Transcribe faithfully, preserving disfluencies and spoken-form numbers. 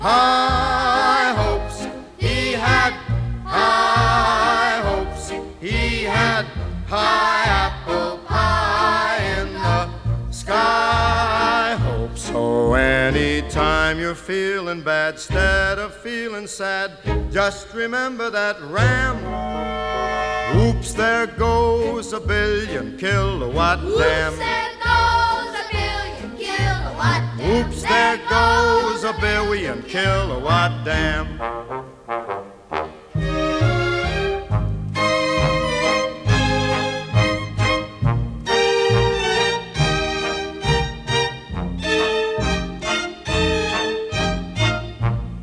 High hopes he had, high hopes he had, high apple pie in the sky. Hope so anytime you're feeling bad, instead of feeling sad, just remember that ram. Oops, there goes a billion kilowatt dam. Oops, there goes a billion kilowatt dam. Oops, there goes a billion kilowatt dam.